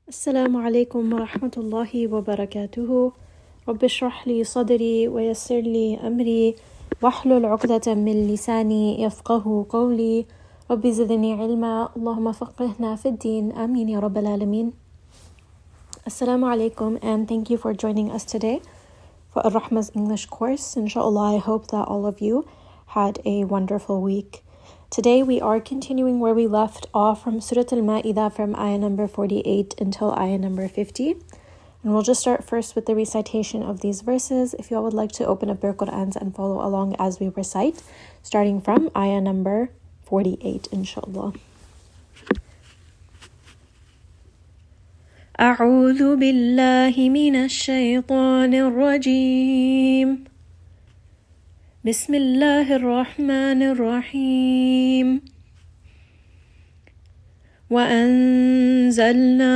السلام عليكم ورحمة الله وبركاته. رب اشرح لي صدري ويسر لي أمري واحلل عقدة من لساني يفقه قولي. رب زدني علما اللهم فقهنا في الدين آمين يا رب العالمين. Assalamu alaikum and thank you for joining us today for Ar-Rahma's English course. Inshallah, I hope that all of you had a wonderful week. Today we are continuing where we left off from Surah Al-Ma'idah from ayah number 48 until ayah number 50. And we'll just start first with the recitation of these verses. If you all would like to open up your Qur'ans and follow along as we recite, starting from ayah number 48, inshallah. أعوذ بالله من الشيطان الرجيم. بسم الله الرحمن الرحيم. وأنزلنا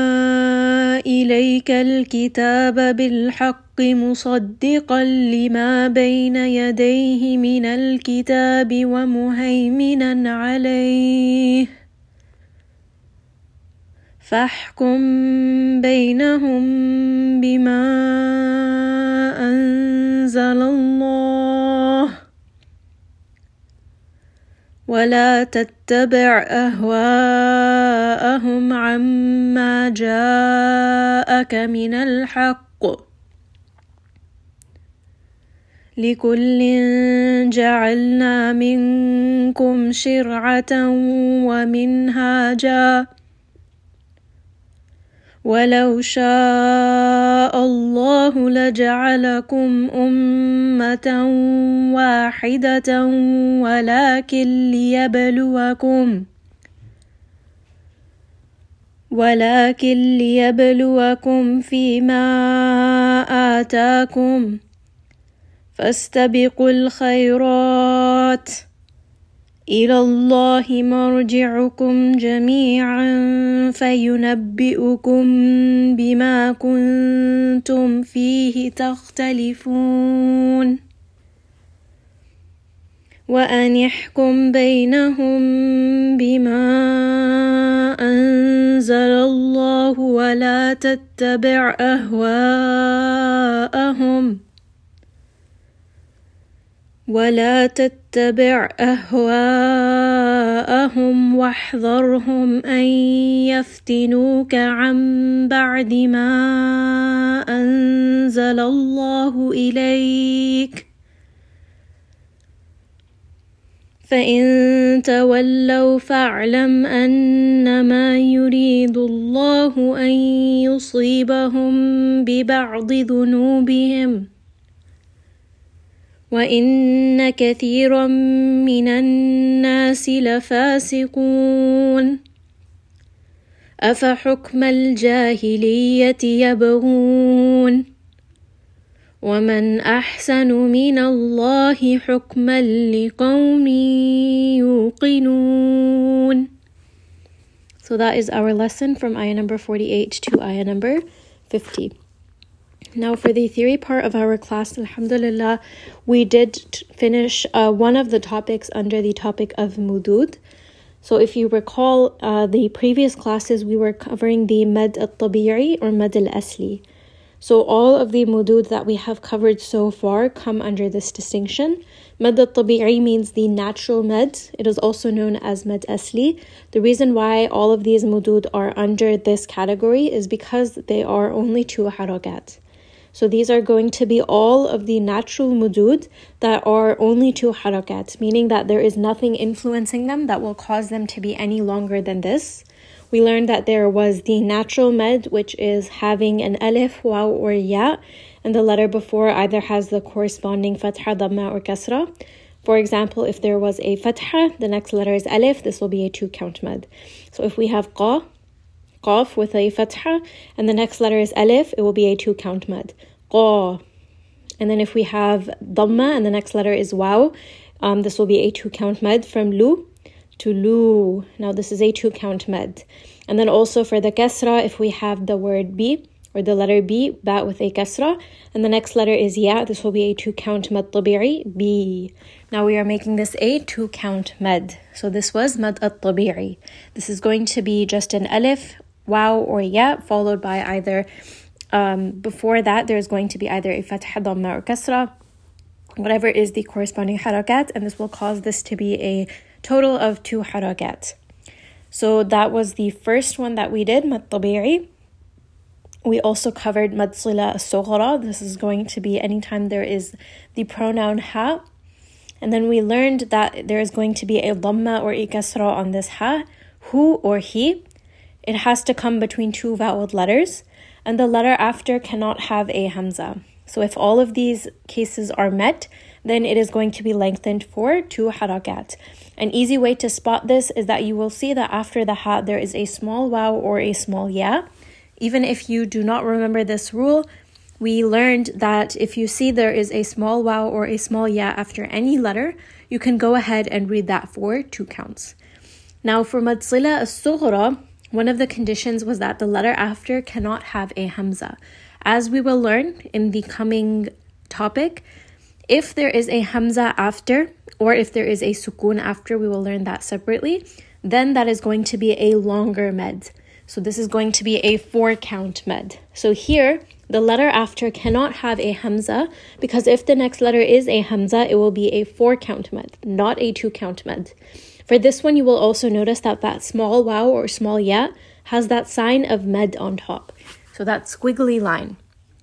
إليك الكتاب بالحق مصدقا لما بين يديه من الكتاب ومهيمنا عليه فاحكم بينهم بما أنزل الله ولا تتبع أهواءهم عما جاءك من الحق لكل جعلنا منكم شرعة ومنهاجا ولو شاء الله لجعلكم أمة واحدة ولكن ليبلوكم فيما آتاكم فاستبقوا الخيرات إلى الله مرجعكم جميعا فينبئكم بما كنتم فيه تختلفون وأن يحكم بينهم بما أنزل الله ولا تتبع أهواءهم واحذرهم أن يفتنوك عن بعد ما أنزل الله إليك فإن تولوا فاعلم أنما يريد الله أن يصيبهم ببعض ذنوبهم وإن كثيرا من الناس لفاسقون أفحكم الجاهلية يبغون ومن أحسن من الله حكما لقوم يوقنون. So that is our lesson from ayah number 48 to ayah number 50. Now for the theory part of our class, alhamdulillah, we did finish one of the topics under the topic of mudud. So if you recall the previous classes, we were covering the mad al-tabi'i or mad al-asli. So all of the mudud that we have covered so far come under this distinction. Mad al-tabi'i means the natural mad. It is also known as mad asli. The reason why all of these mudud are under this category is because they are only two harakat. So these are going to be all of the natural mudud that are only two harakat, meaning that there is nothing influencing them that will cause them to be any longer than this. We learned that there was the natural med, which is having an alif, waw, or ya, and the letter before either has the corresponding fatha, dhamma, or kasra. For example, if there was a fatha, the next letter is alif, this will be a 2-count med. So if we have qaf with a fatha, and the next letter is alif, it will be a 2-count med. Qa. And then if we have dhamma, and the next letter is waw, this will be a 2-count med from lu to lu. Now this is a 2-count med. And then also for the kasra, if we have the word bi, or the letter B, ba with a kasra, and the next letter is ya, this will be a 2-count mad tabi'i, B. Now we are making this a 2-count mad. So this was mad at-tabi'i. This is going to be just an alif, waw or ya, followed by either, before that, there's going to be either a fatha, dhamma, or kasra, whatever is the corresponding harakat, and this will cause this to be a total of 2 harakat. So that was the first one that we did, mad tabi'i. We also covered mad sila as-sughra. This is going to be anytime there is the pronoun ha. And then we learned that there is going to be a dhamma or a kasra on this ha, hu or he. It has to come between 2 voweled letters, and the letter after cannot have a hamza. So if all of these cases are met, then it is going to be lengthened for 2 harakat. An easy way to spot this is that you will see that after the ha, there is a small waw or a small ya. Even if you do not remember this rule, we learned that if you see there is a small waw or a small ya after any letter, you can go ahead and read that for 2 counts. Now for mad sila as-sughra, one of the conditions was that the letter after cannot have a hamza. As we will learn in the coming topic, if there is a hamza after, or if there is a sukoon after, we will learn that separately, then that is going to be a longer med. So this is going to be a 4-count med. So here, the letter after cannot have a hamza, because if the next letter is a hamza, it will be a 4-count med, not a 2-count med. For this one, you will also notice that that small waw or small ya has that sign of med on top. So that squiggly line.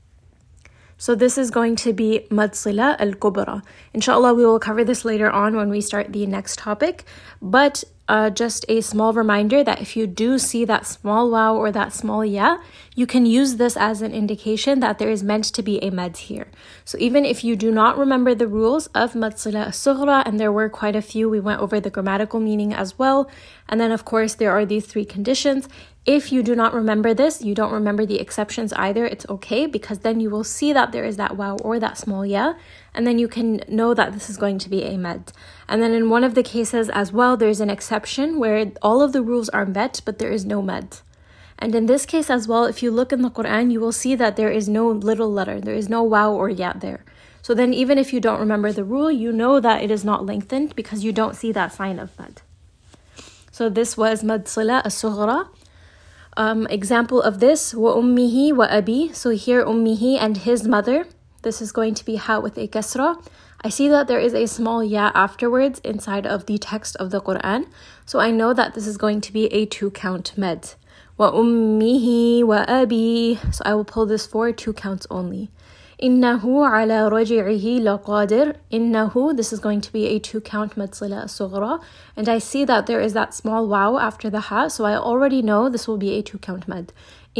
So this is going to be mad sila al-kubra. Inshallah, we will cover this later on when we start the next topic. But just a small reminder that if you do see that small waw or that small ya, you can use this as an indication that there is meant to be a med here. So even if you do not remember the rules of mad sila as-sughra, and there were quite a few, we went over the grammatical meaning as well. And then of course there are these 3 conditions. If you do not remember this, you don't remember the exceptions either, it's okay, because then you will see that there is that waw or that small ya, and then you can know that this is going to be a med. And then in one of the cases as well, there's an exception where all of the rules are met, but there is no med. And in this case as well, if you look in the Quran, you will see that there is no little letter, there is no waw or ya there. So then even if you don't remember the rule, you know that it is not lengthened because you don't see that sign of med. So this was mad sila as-sughra. Example of this, wa ummihi wa abi. So here ummihi and his mother. This is going to be ha with a kasra. I see that there is a small ya afterwards inside of the text of the Quran. So I know that this is going to be a 2-count med. Wa ummihi wa abi. So I will pull this for 2 counts only. Innahu ala raji'ihi laqadir. Innahu, this is going to be a 2-count mad sila as-sughra. And I see that there is that small waw after the ha, so I already know this will be a 2-count med.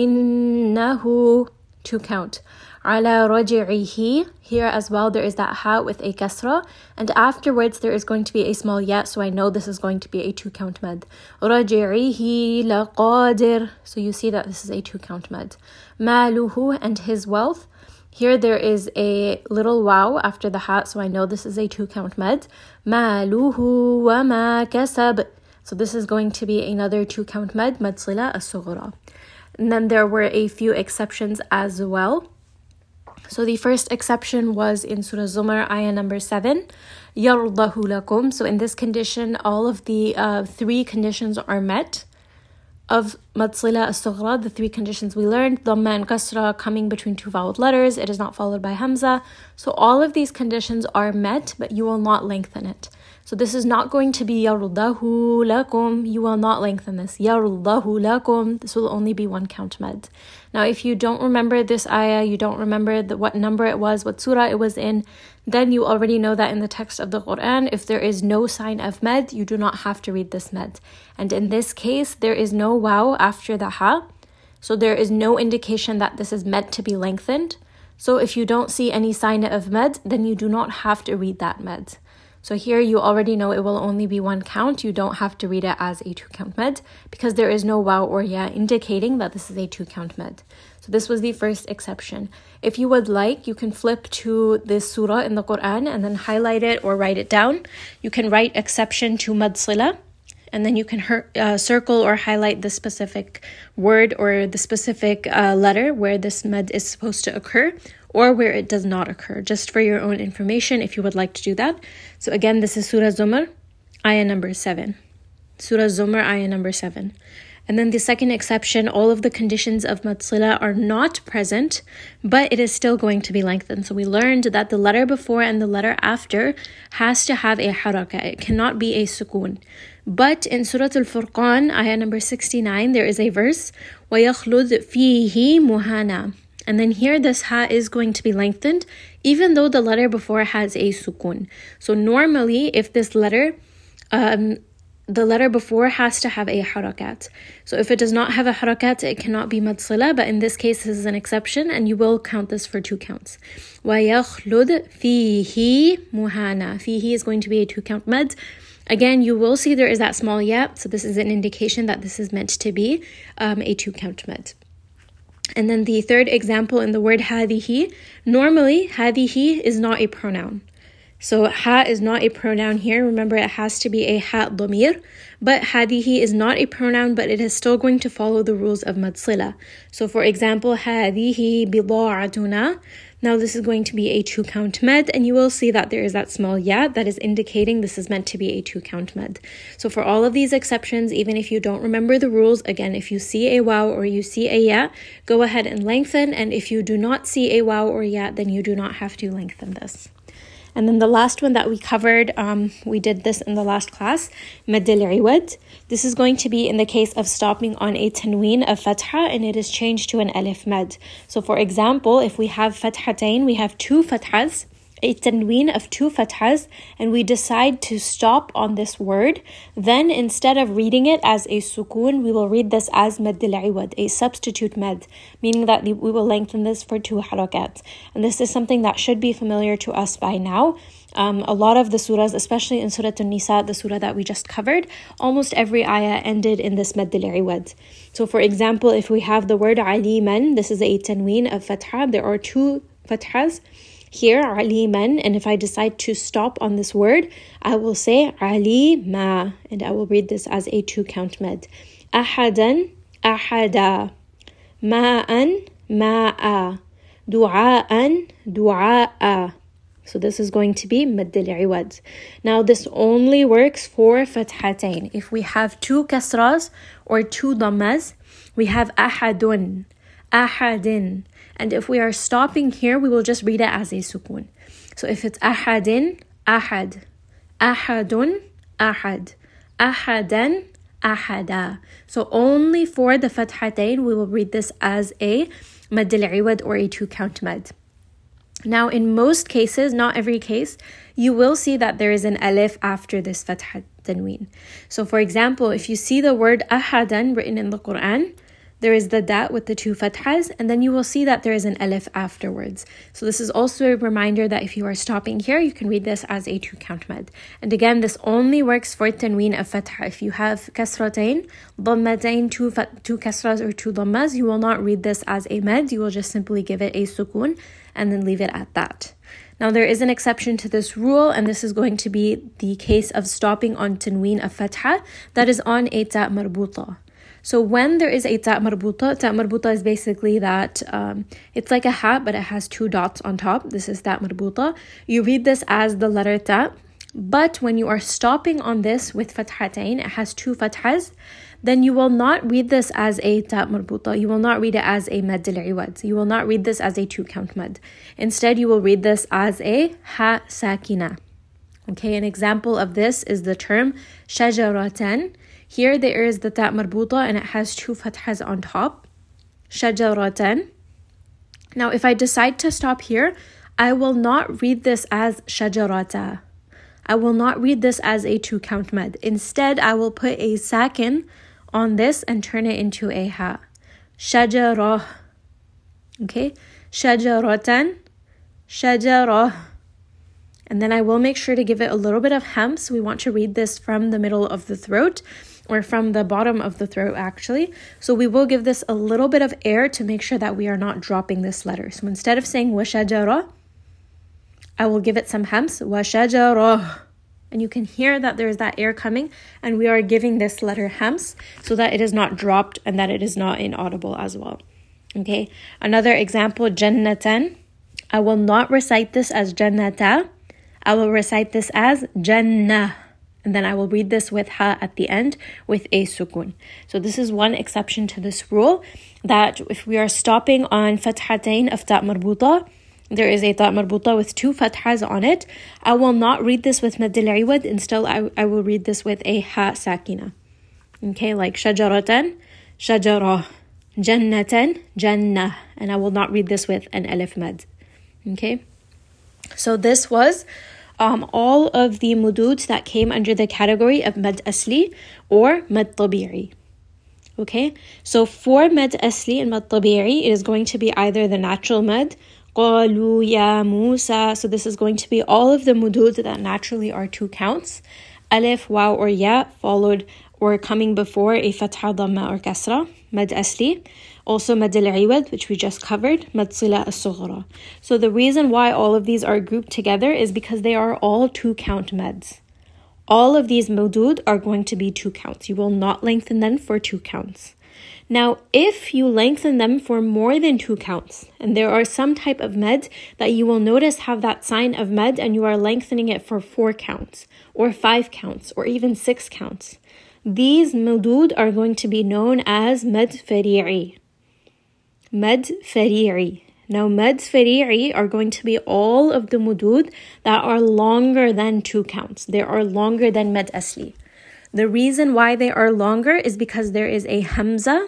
Innahu, 2-count. Ala raji'ihi, here as well there is that ha with a kasra, and afterwards there is going to be a small ya, so I know this is going to be a 2-count med. Raji'ihi laqadir. So you see that this is a 2-count med. Maluhu, and his wealth. Here there is a little waw after the ha, so I know this is a 2-count med. Maluhu wa ma kasab. So this is going to be another 2-count med, mad sila as-sughra. And then there were a few exceptions as well. So the first exception was in Surah Zumar, ayah number 7. يَرْضَهُ لَكُمْ. So in this condition, all of the 3 conditions are met. Of mad sila as-sughra, the 3 conditions we learned, dhamma and kasra coming between 2 voweled letters, it is not followed by hamza. So all of these conditions are met, but you will not lengthen it. So this is not going to be yardahu lakum. You will not lengthen this. Yardahu lakum. This will only be 1-count med. Now, if you don't remember this ayah, you don't remember what number it was, what surah it was in, then you already know that in the text of the Quran, if there is no sign of med, you do not have to read this med. And in this case, there is no waw after the ha. So there is no indication that this is meant to be lengthened. So if you don't see any sign of med, then you do not have to read that med. So here you already know it will only be 1 count. You don't have to read it as a 2-count med because there is no waw or ya indicating that this is a 2-count med. So this was the first exception. If you would like, you can flip to this surah in the Quran and then highlight it or write it down. You can write exception to mad sila, and then you can circle or highlight the specific word or the specific letter where this med is supposed to occur, or where it does not occur, just for your own information if you would like to do that. So again, this is Surah Zumar, ayah number 7. Surah Zumar, ayah number 7. And then the second exception, all of the conditions of mad sila are not present, but it is still going to be lengthened. So we learned that the letter before and the letter after has to have a haraka. It cannot be a sukoon. But in Surah Al-Furqan, ayah number 69, there is a verse, وَيَخْلُدْ فِيهِ مُهَانًا. And then here this ha is going to be lengthened, even though the letter before has a sukoon. So normally, if this letter, the letter before has to have a harakat. So if it does not have a harakat, it cannot be mad sila, but in this case, this is an exception, and you will count this for 2 counts. وَيَخْلُدْ فِيهِ مُهَانًا. Fihi is going to be a 2-count mad. Again, you will see there is that small ya, so this is an indication that this is meant to be a 2-count mad. And then the third example in the word hadihi, normally hadihi is not a pronoun. So ha is not a pronoun here. Remember, it has to be a ha dhamir. But hadihi is not a pronoun, but it is still going to follow the rules of mad sila. So for example, hadihi bida'atuna. Now this is going to be a 2-count mad, and you will see that there is that small ya that is indicating this is meant to be a 2-count mad. So for all of these exceptions, even if you don't remember the rules, again, if you see a waw or you see a ya, go ahead and lengthen. And if you do not see a waw or ya, then you do not have to lengthen this. And then the last one that we covered, we did this in the last class, mad al-iwad. This is going to be in the case of stopping on a tanween of fatha and it is changed to an alif mad. So for example, if we have fathatain, we have 2 fathas, a tanween of 2 fathas, and we decide to stop on this word, then instead of reading it as a sukoon, we will read this as mad al-iwad, a substitute mad, meaning that we will lengthen this for 2 harakat. And this is something that should be familiar to us by now. A lot of the surahs, especially in Surah An-Nisa, the surah that we just covered, almost every ayah ended in this mad al-iwad. So for example, if we have the word aliman, this is a tanween of fatha, there are 2 fathas here, aliman, and if I decide to stop on this word, I will say alima, and I will read this as a 2-count mad. Ahadan, ahada, ma'an, ma'a, du'a'an, du'a'a. So this is going to be mad al-iwad. Now this only works for fathatain. If we have 2 kasras or 2 dhammas, we have ahadun, ahadin. And if we are stopping here, we will just read it as a sukoon. So if it's ahadin, ahad, ahadun, ahad, ahadan, ahada. So only for the fathatain, we will read this as a mad al-iwad or a 2-count mad. Now in most cases, not every case, you will see that there is an alif after this fatha tanween. So for example, if you see the word ahadan written in the Quran, there is the da with the 2 fathas, and then you will see that there is an alif afterwards. So this is also a reminder that if you are stopping here, you can read this as a 2-count mad. And again, this only works for tanween of fatha. If you have kasratain, dhammatain, 2 kasras or 2 dhammas, you will not read this as a mad. You will just simply give it a sukoon and then leave it at that. Now there is an exception to this rule, and this is going to be the case of stopping on tanween of fatha that is on a ta marbuta. So when there is a ta marbuta is basically that it's like a ha, but it has 2 dots on top. This is ta marbuta. You read this as the letter ta, but when you are stopping on this with fathatain, it has 2 fathas, then you will not read this as a ta marbuta. You will not read it as a mad al-iwad. You will not read this as a 2-count mad. Instead, you will read this as a ha sakina. Okay, an example of this is the term shajaratan. Here there is the ta marbuta and it has 2 fathas on top. Shajaratan. Now if I decide to stop here, I will not read this as shajarata. I will not read this as a 2-count mad. Instead, I will put a sakin on this and turn it into a ha. Shajarah. Okay? Shajaratan. Shajarah. And then I will make sure to give it a little bit of hams. We want to read this from the middle of the throat, or from the bottom of the throat actually. So we will give this a little bit of air to make sure that we are not dropping this letter. So instead of saying washajara, I will give it some hams, washajara. And you can hear that there is that air coming, and we are giving this letter hams so that it is not dropped and that it is not inaudible as well. Okay, another example, jannatan. I will not recite this as jannata. I will recite this as jannah. And then I will read this with ha at the end with a sukun. So this is one exception to this rule, that if we are stopping on fathatain of ta' marbuta, there is a ta' marbuta with 2 fathas on it, I will not read this with mad al-iwad. Instead, I will read this with a ha sakina. Okay, like shajaratan, shajara, jannatan, jannah. And I will not read this with an alif mad. Okay, so this was all of the mudud that came under the category of mad asli or mad tabi'i. Okay, so for mad asli and mad tabi'i, it is going to be either the natural mad, qalu ya Musa. So this is going to be all of the mudud that naturally are 2 counts, alif, waw, or ya, followed or coming before a fatha, dhamma, or kasra, mad asli. Also mad al-iwad, which we just covered, mad sila as-sughra. So the reason why all of these are grouped together is because they are all 2 count mads. All of these mudud are going to be 2 counts. You will not lengthen them for 2 counts. Now, if you lengthen them for more than 2 counts, and there are some type of med that you will notice have that sign of med and you are lengthening it for 4 counts, or 5 counts, or even 6 counts, these mudud are going to be known as mad fari'i. Mad fari'i. Now, mads fari'i are going to be all of the mudud that are longer than 2 counts. They are longer than mad asli. The reason why they are longer is because there is a hamza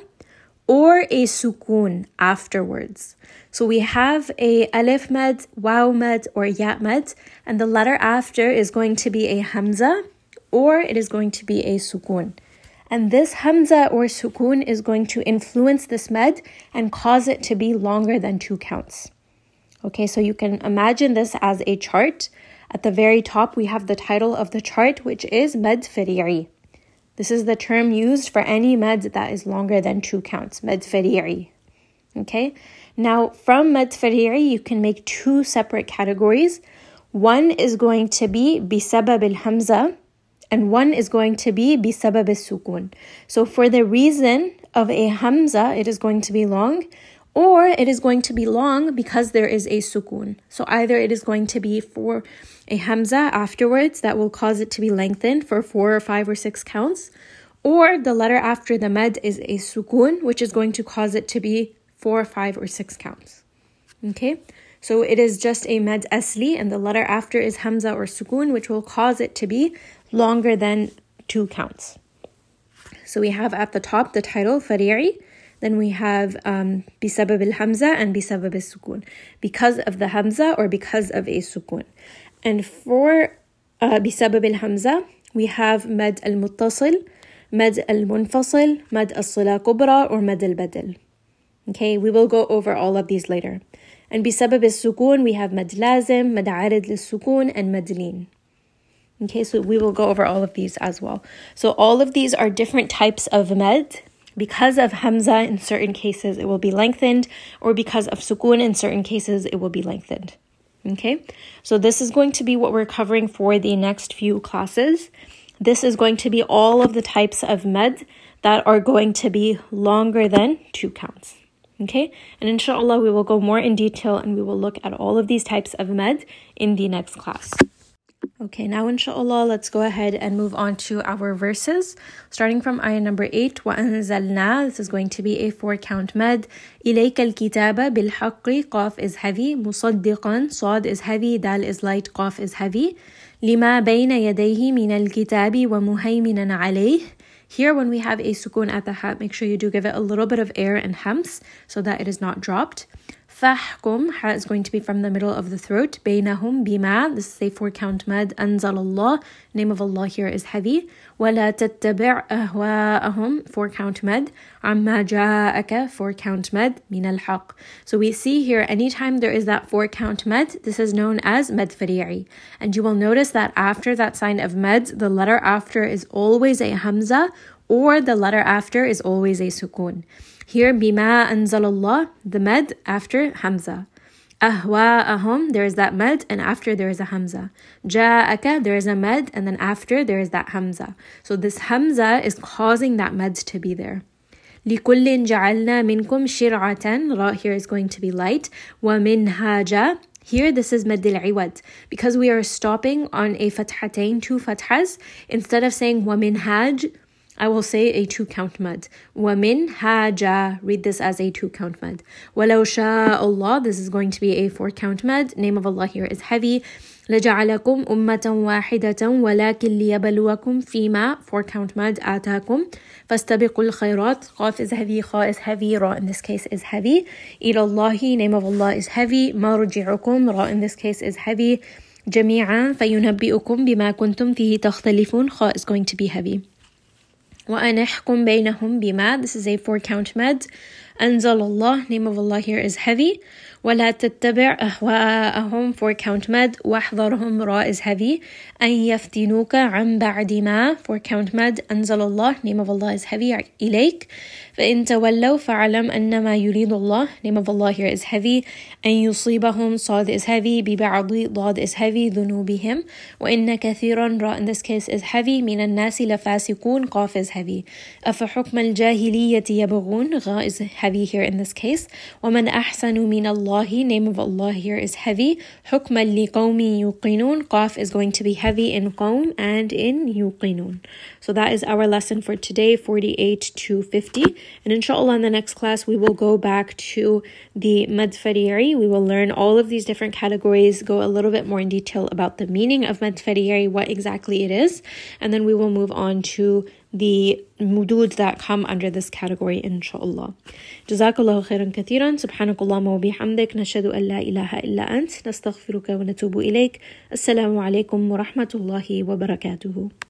or a sukun afterwards. So we have a alif mad, waw mad, or ya mad, and the letter after is going to be a hamza or it is going to be a sukun. And this hamza or sukun is going to influence this med and cause it to be longer than 2 counts. Okay, so you can imagine this as a chart. At the very top, we have the title of the chart, which is mad fari'i. This is the term used for any med that is longer than 2 counts, mad fari'i. Okay, now from mad fari'i, you can make 2 separate categories. One is going to be bisabab al-hamza, and one is going to be bisabab al-sukun. So for the reason of a hamza, it is going to be long, or it is going to be long because there is a sukun. So either it is going to be for a hamza afterwards that will cause it to be lengthened for 4 or 5 or 6 counts, or the letter after the med is a sukun, which is going to cause it to be 4, 5, or 6 counts. Okay? So it is just a mad asli, and the letter after is hamza or sukun, which will cause it to be longer than 2 counts. So we have at the top the title, fari'i. Then we have bisabab al-hamza and bisabab al-sukun. Because of the hamza or because of a sukun. And for bisabab al-hamza, we have mad al-muttasil, mad al-munfasil, mad al-sila kubra, or mad al-badal. Okay, we will go over all of these later. And bisabab al-sukun, we have mad lazim, mad arid al-sukun, and mad lin. Okay, so we will go over all of these as well. So all of these are different types of med. Because of hamza, in certain cases, it will be lengthened, or because of sukun, in certain cases, it will be lengthened. Okay, so this is going to be what we're covering for the next few classes. This is going to be all of the types of med that are going to be longer than 2 counts. Okay, and inshallah, we will go more in detail and we will look at all of these types of med in the next class. Okay, now inshallah, let's go ahead and move on to our verses. Starting from ayah number 8, وَأَنزَلْنَا, this is going to be a 4-count med. إِلَيْكَ الْكِتَابَ بِالْحَقِّ, qaf is heavy, مُصَدِّقًا, صاد is heavy, dal is light, qaf is heavy. لِمَا بَيْنَ يَدَيْهِ مِنَ الْكِتَابِ وَمُهَيْمِنًا عَلَيْهِ. Here, when we have a sukun at the ha, make sure you do give it a little bit of air and hams so that it is not dropped. فَحْكُمْ, ha is going to be from the middle of the throat. بَيْنَهُمْ بِمَا, this is a 4-count mad. أَنزَلَ اللَّهِ, name of Allah here is heavy. وَلَا تَتَّبِعْ أَهْوَاءَهُمْ, 4-count mad. عَمَّا جَاءَكَ, 4-count mad. مِنَ الْحَقِّ. So we see here, anytime there is that 4-count mad, this is known as mad fari'i. And you will notice that after that sign of mad, the letter after is always a hamza, or the letter after is always a sukun. Here, bima anzalallah, the med after hamza. Ahwa'ahum, there is that med, and after there is a hamza. Ja'aka, there is a med, and then after there is that hamza. So this hamza is causing that med to be there. لِكُلٍّ جَعَلْنَا مِنْكُمْ شِرْعَةً, ra here is going to be light. وَمِنْهَاجًا, Here, this is مد العوض. Because we are stopping on a فتحتين, 2 fathas, instead of saying ومنهاج, I will say a 2-count mad. ومنهاج, read this as a 2-count mad. ولو شاء الله, this is going to be a 4-count mad. Name of Allah here is heavy. لجعلكم أمة واحدة ولكن ليبلوكم فيما 4-count mad آتاكم فاستبقوا الخيرات. Qaf is heavy, Kha is heavy, Ra in this case is heavy. إلى الله, name of Allah is heavy. مرجعكم, Ra in this case is heavy. جميعا فينبئكم بما كنتم فيه تختلفون, Kha is going to be heavy. وأنحكم بينهم بما, this is a 4-count mad. أنزل الله, name of Allah here is heavy. ولا تتبع أهواءهم 4-count mad. واحذرهم, Ra is heavy. أن يفتنوك عن بعد ما 4-count mad. أنزل الله, name of Allah is heavy. إليك فإن تولوا فاعلم أنما يريد الله, name of Allah here is heavy. أن يصيبهم, Sad is heavy. ببعض, Dad is heavy. ذنوبهم وإن كثيرا, Ra in this case is heavy. من الناس لفاسقون, Qaf is heavy. أفحكم الجاهلية يبغون, Gha is heavy here in this case. ومن أحسن من الله, name of Allah here is heavy. حكما لقوم يوقنون, Qaf is going to be heavy in قوم and in يوقنون. So that is our lesson for today, 48 to 50. And inshallah in the next class we will go back to the mad fari'i. We will learn all of these different categories, go a little bit more in detail about the meaning of mad fari'i, what exactly it is, and then we will move on to the mudud that come under this category, inshallah. Jazakallahu khairan kathiran. Subhanakallahumma wa bihamdik. Nashhadu an la ilaha illa ant. Nastaghfiruka wa natubu ilayk. Assalamu alaikum wa rahmatullahi wa barakatuhu.